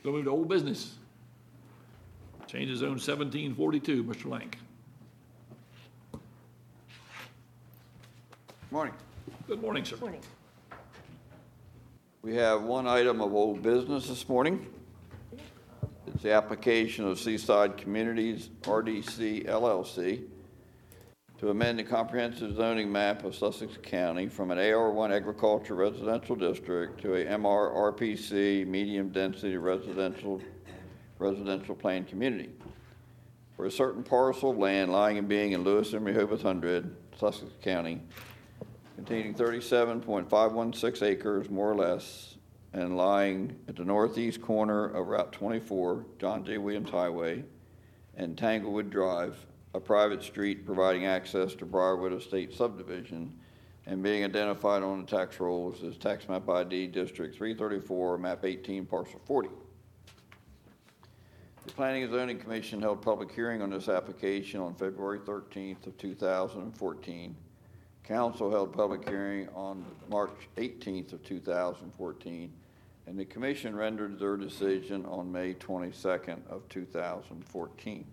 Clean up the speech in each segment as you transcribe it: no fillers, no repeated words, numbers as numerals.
Go move to old business. Change of zone 1742, Mr. Lank. Morning. Good morning, sir. Morning. We have one item of old business this morning. It's the application of Seaside Communities, RDC LLC, to amend the comprehensive zoning map of Sussex County from an AR1 agriculture residential district to a MRRPC medium density residential planned community for a certain parcel of land lying and being in Lewis and Rehoboth Hundred, Sussex County, containing 37.516 acres, more or less, and lying at the northeast corner of Route 24, John J. Williams Highway, and Tanglewood Drive, a private street providing access to Briarwood Estate subdivision, and being identified on the tax rolls as Tax Map ID District 334, Map 18, Parcel 40. The Planning and Zoning Commission held public hearing on this application on February 13th of 2014. Council held public hearing on March 18th of 2014, and the Commission rendered their decision on May 22nd of 2014.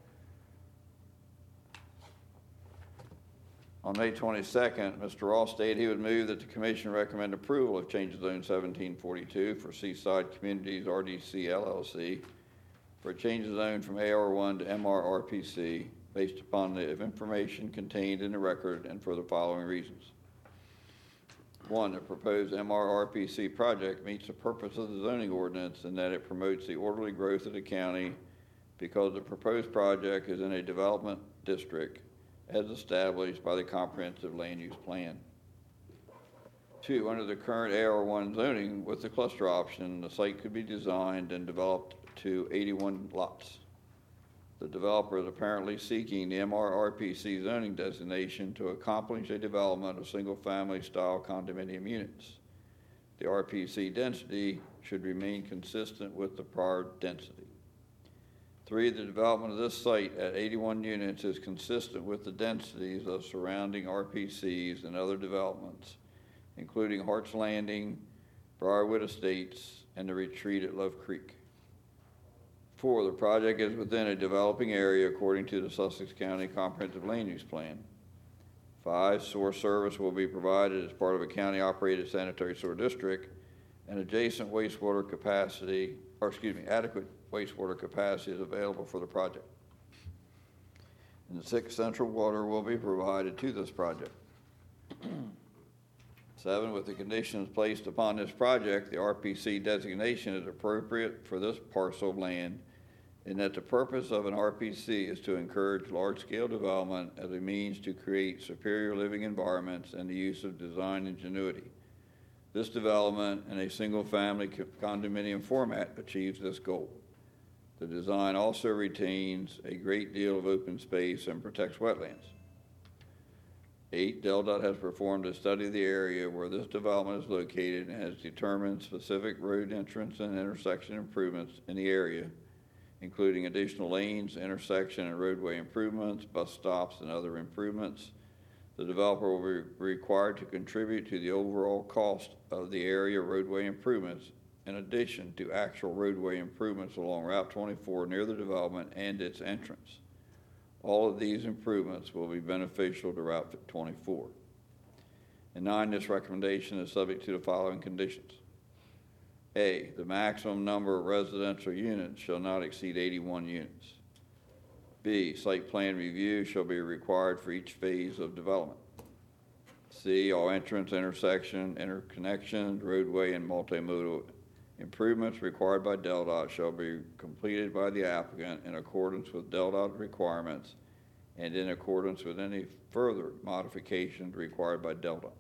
On May 22nd, Mr. Ross stated he would move that the Commission recommend approval of change of zone 1742 for Seaside Communities RDC LLC for a change of zone from AR1 to MRRPC based upon the information contained in the record and for the following reasons. One, the proposed MRRPC project meets the purpose of the zoning ordinance in that it promotes the orderly growth of the county because the proposed project is in a development district as established by the comprehensive land use plan. Two, under the current AR1 zoning with the cluster option, the site could be designed and developed to 81 lots. The developer is apparently seeking the MRRPC zoning designation to accomplish a development of single-family style condominium units. The RPC density should remain consistent with the prior density. Three, the development of this site at 81 units is consistent with the densities of surrounding RPCs and other developments, including Hart's Landing, Briarwood Estates, and the retreat at Love Creek. Four, the project is within a developing area according to the Sussex County Comprehensive Land Use Plan. Five, sewer service will be provided as part of a county-operated sanitary sewer district, and adjacent wastewater capacity, adequate wastewater capacity is available for the project. And six, central water will be provided to this project. Seven, with the conditions placed upon this project, the RPC designation is appropriate for this parcel of land in that the purpose of an RPC is to encourage large-scale development as a means to create superior living environments and the use of design ingenuity. This development in a single-family condominium format achieves this goal. The design also retains a great deal of open space and protects wetlands. 8, DelDOT has performed a study of the area where this development is located and has determined specific road entrance and intersection improvements in the area, including additional lanes, intersection and roadway improvements, bus stops, and other improvements. The developer will be required to contribute to the overall cost of the area roadway improvements in addition to actual roadway improvements along Route 24 near the development and its entrance. All of these improvements will be beneficial to Route 24. And 9, this recommendation is subject to the following conditions. A, the maximum number of residential units shall not exceed 81 units. B, site plan review shall be required for each phase of development. C, all entrance, intersection, interconnection, roadway, and multimodal improvements required by DelDOT shall be completed by the applicant in accordance with DelDOT requirements and in accordance with any further modifications required by DelDOT.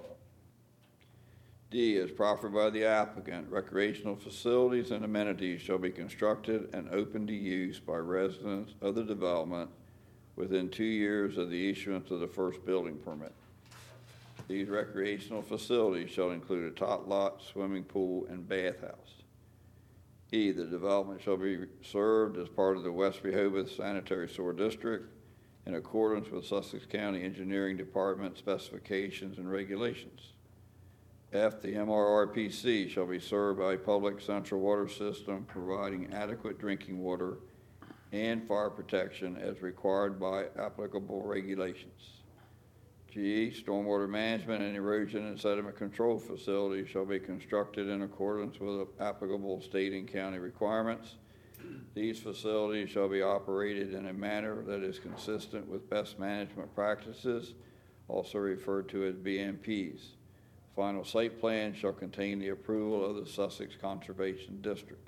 D, as proffered by the applicant, recreational facilities and amenities shall be constructed and open to use by residents of the development within 2 years of the issuance of the first building permit. These recreational facilities shall include a tot lot, swimming pool, and bathhouse. E, the development shall be served as part of the West Rehoboth Sanitary Sewer District in accordance with Sussex County Engineering Department specifications and regulations. F, the MRRPC shall be served by a public central water system providing adequate drinking water and fire protection as required by applicable regulations. G, stormwater management and erosion and sediment control facilities shall be constructed in accordance with applicable state and county requirements. These facilities shall be operated in a manner that is consistent with best management practices, also referred to as BMPs. Final site plan shall contain the approval of the Sussex Conservation District.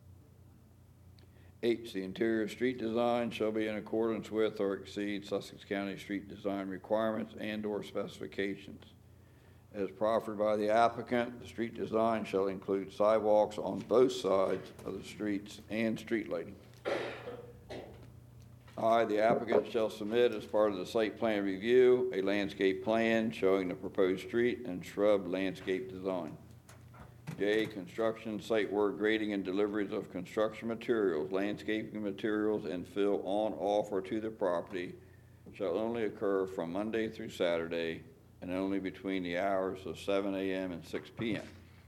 H, the interior street design shall be in accordance with or exceed Sussex County street design requirements and/or specifications. As proffered by the applicant, the street design shall include sidewalks on both sides of the streets and street lighting. I, the applicant, shall submit as part of the site plan review a landscape plan showing the proposed street and shrub landscape design. J, construction, site work, grading, and deliveries of construction materials, landscaping materials, and fill on, off, or to the property shall only occur from Monday through Saturday and only between the hours of 7 a.m. and 6 p.m.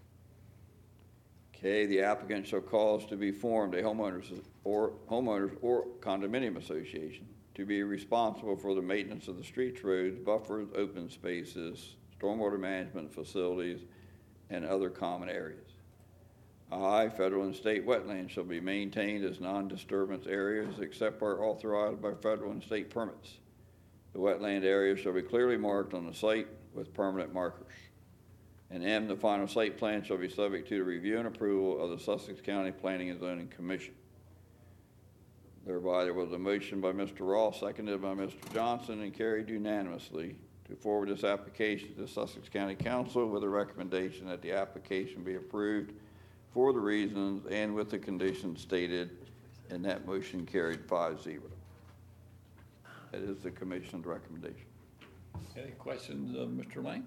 K, the applicant shall cause to be formed a homeowners or condominium association to be responsible for the maintenance of the streets, roads, buffers, open spaces, stormwater management facilities, and other common areas. I, federal and state wetlands shall be maintained as non-disturbance areas except where authorized by federal and state permits. The wetland area shall be clearly marked on the site with permanent markers. And M, the final site plan shall be subject to the review and approval of the Sussex County Planning and Zoning Commission. Thereby, there was a motion by Mr. Ross, seconded by Mr. Johnson, and carried unanimously to forward this application to Sussex County Council with a recommendation that the application be approved for the reasons and with the conditions stated, and that motion carried 5-0. That is the commission's recommendation. Any questions of Mr. Lank?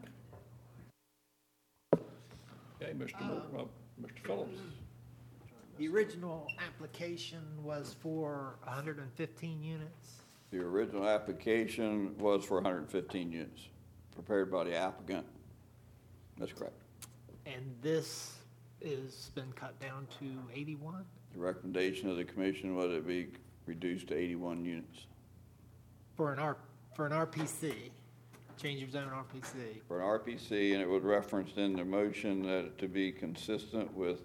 Okay, Mr. Phillips. The original application was for 115 units. The original application was for 115 units, prepared by the applicant. That's correct. And this has been cut down to 81? The recommendation of the commission was it be reduced to 81 units. For an RPC, change of zone RPC. For an RPC, and it was referenced in the motion that to be consistent with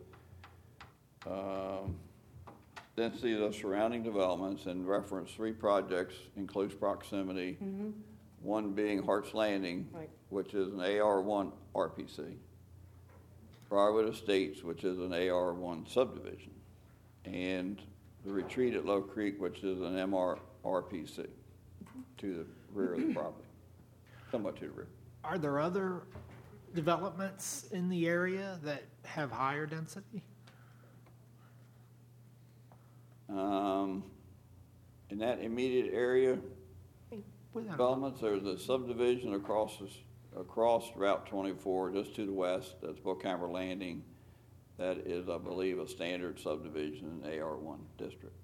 density of surrounding developments, and reference 3 projects in close proximity, one being Hart's Landing, Right. which is an AR1 RPC, Briarwood Estates, which is an AR1 subdivision, and the Retreat at Low Creek, which is an MRRPC to the rear of the property, somewhat to the rear. Are there other developments in the area that have higher density? In that immediate area, Without- developments, there's a subdivision across Route 24, just to the west, that's Bookhammer Landing. That is, I believe, a standard subdivision in AR1 district.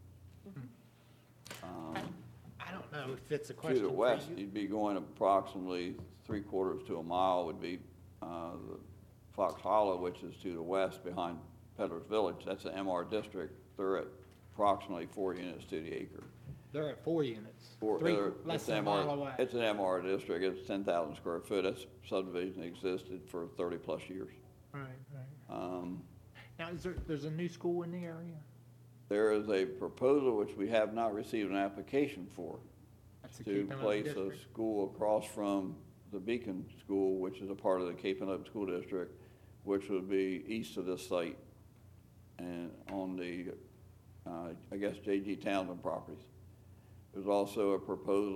I don't know if it's a To question the for west, you. you'd be going approximately 3/4 to a mile would be the Fox Hollow, which is to the west behind Peddler's Village. That's an MR district. They're at approximately 4 units to the acre. They're at 4 units. Less It's than a mile away. It's an MR district. It's 10,000 square foot. That subdivision existed for 30-plus years. Right. Now, there's a new school in the area? There is a proposal which we have not received an application for That's a to Cape Henlopen place a district? school across from the Beacon School, which is a part of the Cape Henlopen School District, which would be east of this site and on the, I guess, J.G. Townsend properties. There's also a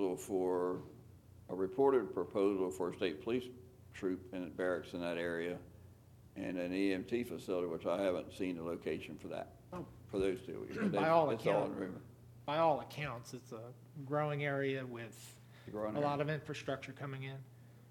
reported proposal for a state police troop and barracks in that area, and an EMT facility, which I haven't seen the location for that, for those two. By all It's all in accounts. rumor. By all accounts, it's a growing area with Growing a area. lot of infrastructure coming in.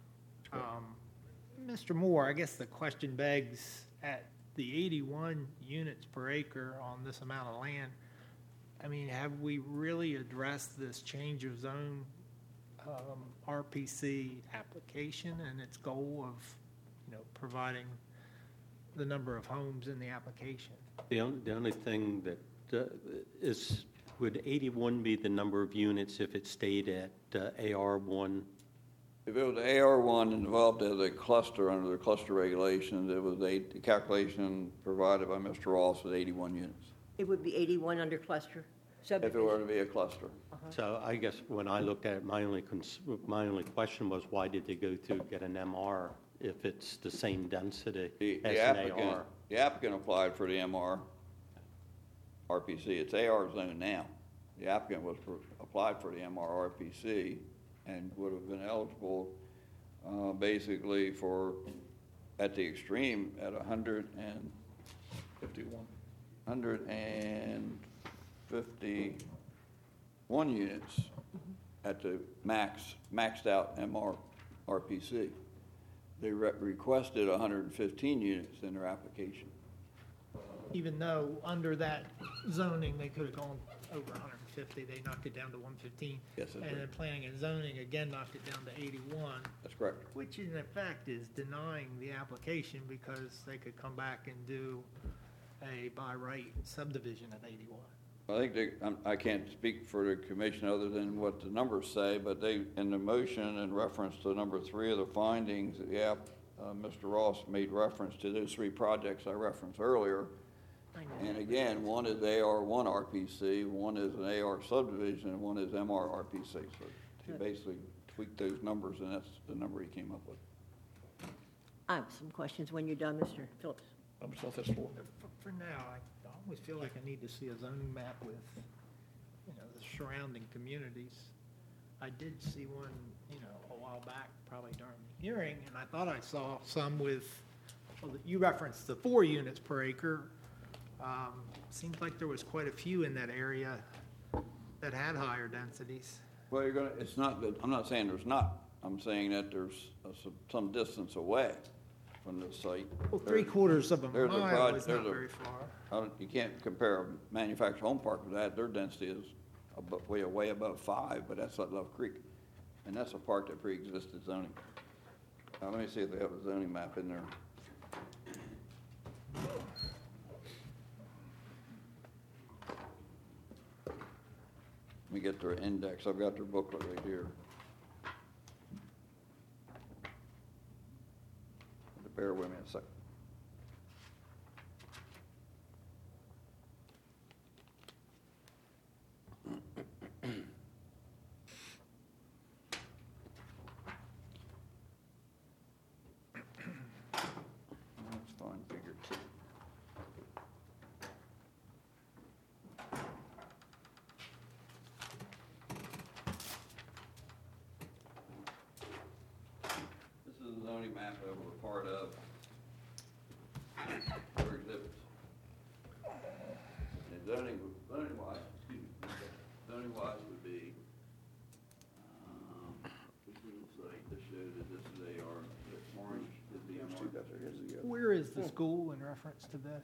Mr. Moore, I guess the question begs, at the 81 units per acre on this amount of land, I mean, have we really addressed this change of zone RPC application and its goal of providing the number of homes in the application. The only thing that would 81 be the number of units if it stayed at AR1? If it was AR1 and developed as a cluster under the cluster regulations, the calculation provided by Mr. Ross was 81 units, It would be 81 under cluster if it were subdivision. to be a cluster. So I guess when I looked at it, my only question was, why did they go through get an MR if it's the same density as an AR? The applicant applied for the MR RPC. It's AR zone now. The applicant applied for the MR RPC and would have been eligible basically for, at the extreme, at 151 units at the maxed out MR RPC. They requested 115 units in their application. Even though under that zoning, they could have gone over 150, they knocked it down to 115. Yes, that's And right. then planning and zoning again knocked it down to 81, That's correct. which in effect is denying the application because they could come back and do a by right subdivision at 81. I think I can't speak for the commission other than what the numbers say, but they, in the motion in reference to number 3 of the findings, Mr. Ross made reference to those 3 projects I referenced earlier. I know. And again, one is AR1 RPC, one is an AR subdivision, and one is MR RPC. So he basically tweaked those numbers, and that's the number he came up with. I have some questions when you're done, Mr. Phillips. Number self-explored. For now, I always feel like I need to see a zoning map with, the surrounding communities. I did see one, a while back, probably during the hearing, and I thought I saw some with, well, you referenced the 4 units per acre. Seems like there was quite a few in that area that had higher densities. Well, it's not that, I'm not saying there's not. I'm saying that there's some distance away from the site. Well, 3/4 of a there's a mile proj- is there's not a- very far. You can't compare a manufactured home park with that. Their density is way above 5, but that's at Love Creek. And that's a park that pre-existed zoning. Let me see if they have a zoning map in there. Let me get their index. I've got their booklet right here. Bear with me a second. That's fine, figure 2. This is a zoning map that we're part of. For exhibits. And zoning wise would be, this little site that shows that this is AR, the orange is the MR. Where is the school in reference to this?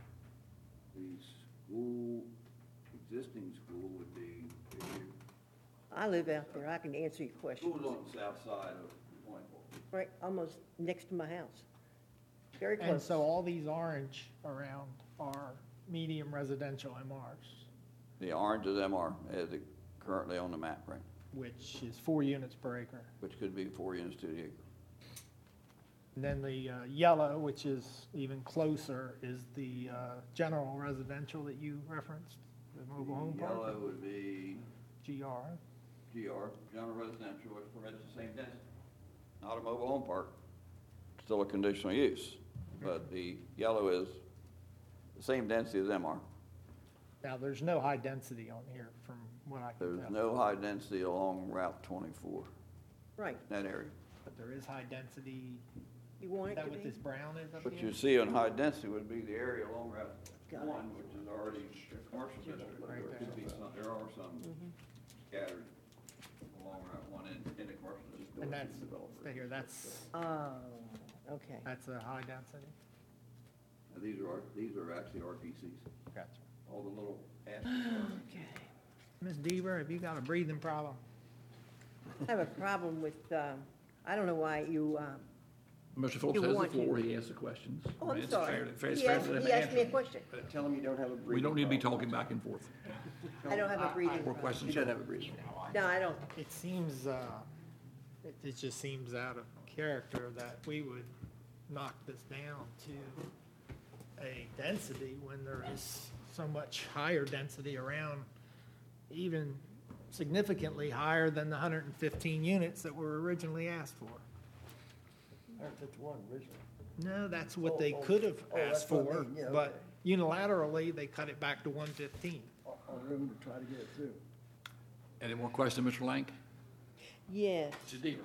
The existing school would be, I live out there, I can answer your question. school's on the south side of Point. Right, almost next to my house. Very And close. so all these orange around are medium residential MRs, The orange is MR, as it currently on the map, right? which is 4 units per acre. Which could be 4 units to the acre. And then the yellow, which is even closer, is the general residential that you referenced, the mobile home park, Yellow would be GR. GR, general residential, which permits the same density. Not a mobile home park, still a conditional use, but the yellow is the same density as MR. Now, there's no high density on here from what I can There's tell. no high density along Route 24, Right, that area. But there is high density. you want Is it that to what be? this brown is up What here? you see on high density would be the area along Route Got it. 1, which is already a commercial district. Right There could there. be some, there are some scattered along Route 1 in the commercial district. And that's, stay here, that's Oh, okay. a high density. Now, these are actually RPCs, Gotcha. all the little asterisks. Okay. Ms. Deaver, have you got a breathing problem? I have a problem with, I don't know why you Mr. Phillips You has the want to- floor, he has the questions. Oh, I'm It's sorry. fair- it's fair He to asked them he to asked me a answer. question. Tell him you don't have a breathing We don't need to be problem. talking back and forth. I don't have a breathing More problem. questions? You don't have a breathing problem. No, I don't. It seems, it just seems out of character that we would knock this down to a density when there is so much higher density around, even significantly higher than the 115 units that were originally asked for. 151 originally. No, that's what they could have that's asked what I for, mean, yeah, but unilaterally, they cut it back to 115. On room to try to get it through. Any more questions, Mr. Lank? Yes. Mrs. Deaver?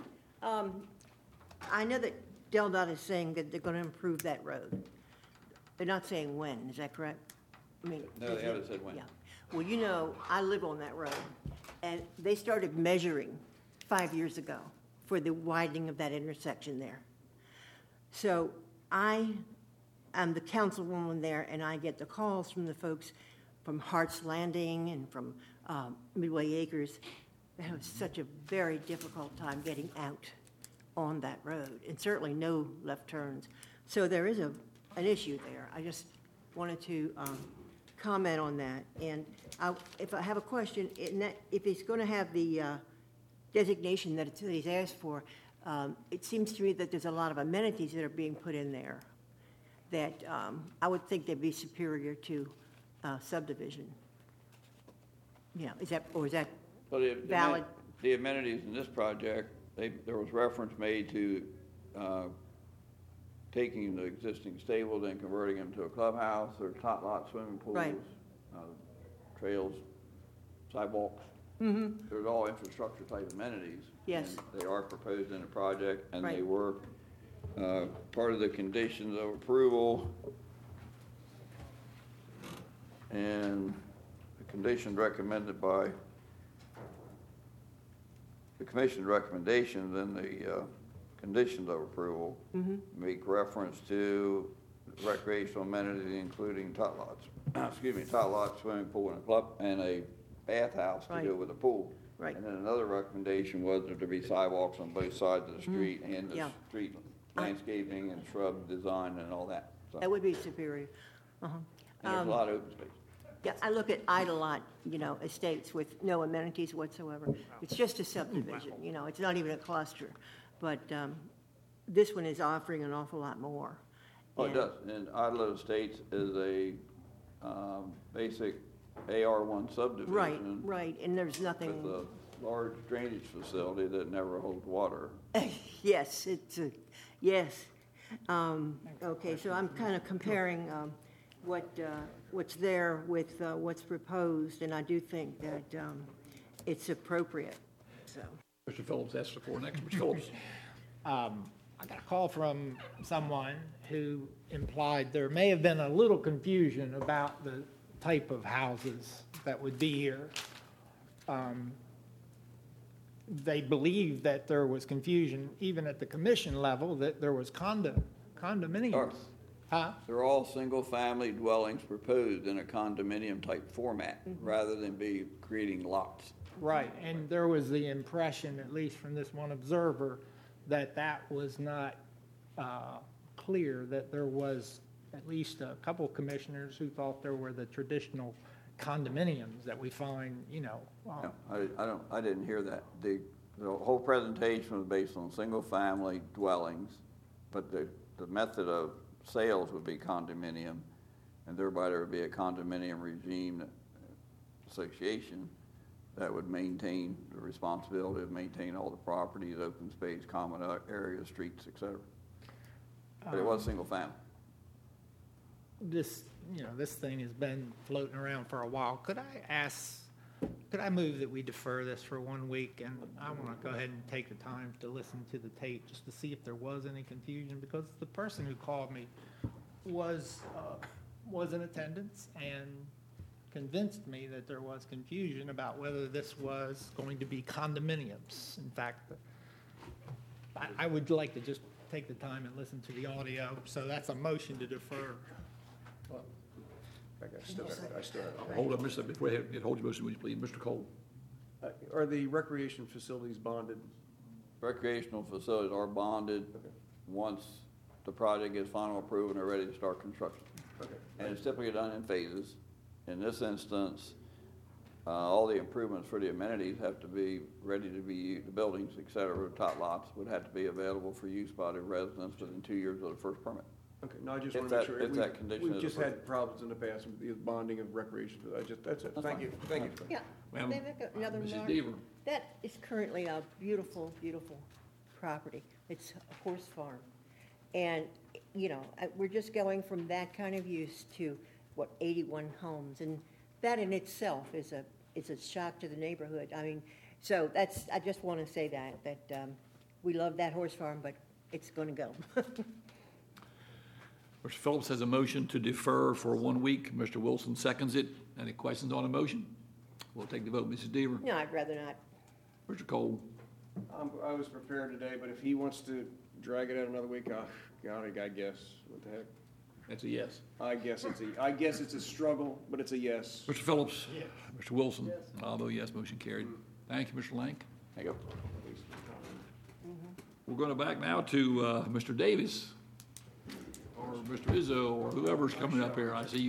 I know that DelDOT is saying that they're going to improve that road. They're not saying when, is that correct? I mean. No, they haven't said when. Yeah. Well, you know, I live on that road, and they started measuring 5 years ago for the widening of that intersection there. So I am the councilwoman there, and I get the calls from the folks from Hart's Landing and from Midway Acres. They have such a very difficult time getting out on that road, and certainly no left turns. So there is an issue there. I just wanted to comment on that. And if I have a question, if it's going to have the designation that he's asked for, it seems to me that there's a lot of amenities that are being put in there that I would think they'd be superior to subdivision. You know, is that But valid? the amenities in this project, there was reference made to taking the existing stables and converting them to a clubhouse or tot lot swimming pools. Right. Trails, sidewalks. There's all infrastructure type amenities. Yes. And they are proposed in the project, and they Right. were part of the conditions of approval. And the conditions recommended by the commission's recommendations and the conditions of approval make reference to recreational amenities, including tot lots. Tot lots, swimming pool, and a club, and a bathhouse to Right. go with the pool. Right. And then another recommendation was there to be sidewalks on both sides of the street and the Yeah. street landscaping and shrub design and all that. So That would be superior. Uh-huh. and there's a lot of open space. Yeah, I look at Idolot, you know, estates with no amenities whatsoever. It's just a subdivision, you know, it's not even a cluster. But this one is offering an awful lot more. Oh, it And- does. And Idlewood Estates is a basic AR1 subdivision. Right, and there's With nothing, a large drainage facility that never holds water. yes, yes. Okay, so I'm kind of comparing what's there with what's proposed, and I do think that it's appropriate, so. Mr. Phillips asks the floor next. Mr. Phillips? I got a call from someone who implied there may have been a little confusion about the type of houses that would be here. They believed that there was confusion, even at the commission level, that there was condominiums. Sure. Huh? They're all single-family dwellings proposed in a condominium-type format, rather than be creating lots. Right, and there was the impression, at least from this one observer, that that was not clear, that there was at least a couple commissioners who thought there were the traditional condominiums that we find, you know. No, I didn't hear that. The whole presentation was based on single-family dwellings, but the method of sales would be condominium, and thereby there would be a condominium regime association that would maintain the responsibility of maintaining all the properties, open space, common areas, streets, et cetera. But it was single family. This, you know, this thing has been floating around for a while. Could I move that we defer this for 1 week? And I want to go ahead and take the time to listen to the tape just to see if there was any confusion, because the person who called me was in attendance and convinced me that there was confusion about whether this was going to be condominiums. In fact, I would like to just take the time and listen to the audio, so that's a motion to defer. I still have. Hold up, Mr. Before you hold your motion, would you please, Mr. Cole? Are the recreation facilities bonded? Recreational facilities are bonded. once the project gets final approval and they're ready to start construction. Okay. And it's typically done in phases. In this instance, all the improvements for the amenities have to be ready to be, the buildings, et cetera, top lots would have to be available for use by the residents within 2 years of the first permit. Okay, no, I just If want to make that- sure. if that condition We've is just approved. had problems in the past with the bonding of recreation, that's it. Thank you, thank you. Yeah. Well, May I make another Mrs. remark? Deaver. That is currently a beautiful, beautiful property. It's a horse farm. And, you know, we're just going from that kind of use to, 81 homes? And that in itself is a shock to the neighborhood. I mean, so I just want to say that we love that horse farm, but it's going to go. Mr. Phillips has a motion to defer for 1 week. Mr. Wilson seconds it. Any questions on the motion? We'll take the vote. Mrs. Deaver. No, I'd rather not. Mr. Cole. I was prepared today, but if he wants to drag it out another week, I guess, what the heck? That's a yes. I guess it's a struggle, but it's a yes. Mr. Phillips. Mr. Wilson. I'll vote yes. Motion carried. Thank you, Mr. Lank. There you go. We're going back now to Mr. Davis or Mr. Izzo or whoever's coming up here. I see you.